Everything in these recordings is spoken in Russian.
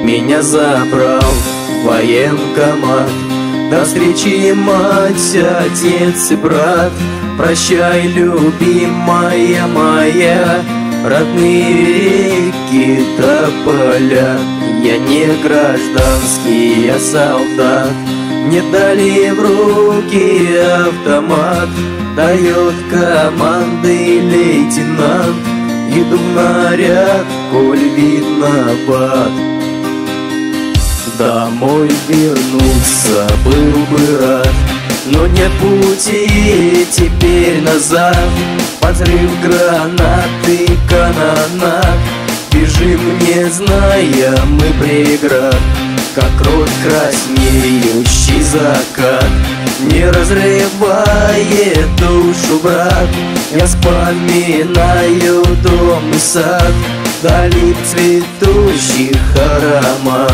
меня забрал военкомат. До встречи, мать, отец и брат. Прощай, любимая моя, родные реки, тополя. Я не гражданский, я солдат. Мне дали в руки автомат, дает команды лейтенант. Иду в наряд, коль виноват. Домой вернуться был бы рад, но нет пути теперь назад. Взрыв гранаты, канонад. Бежим, не зная мы преград, как рот краснеющий закат. Не разрывает душу, брат. Я вспоминаю дом и сад, вдали цветущих аромат.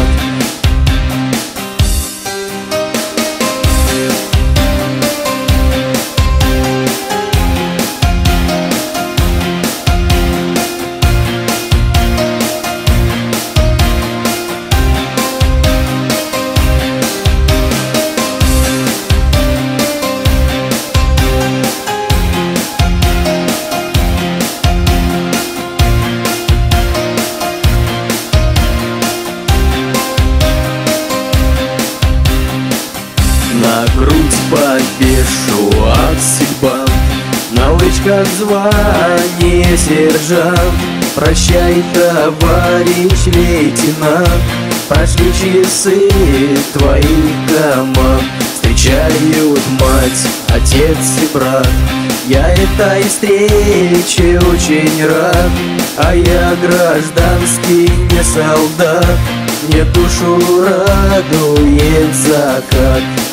На грудь повешу аксельбант, на лычках звание сержант. Прощай, товарищ лейтенант, прошли часы твоих команд. Встречают мать, отец и брат. Я этой встрече очень рад, а я гражданский, не солдат. Мне душу радует закат.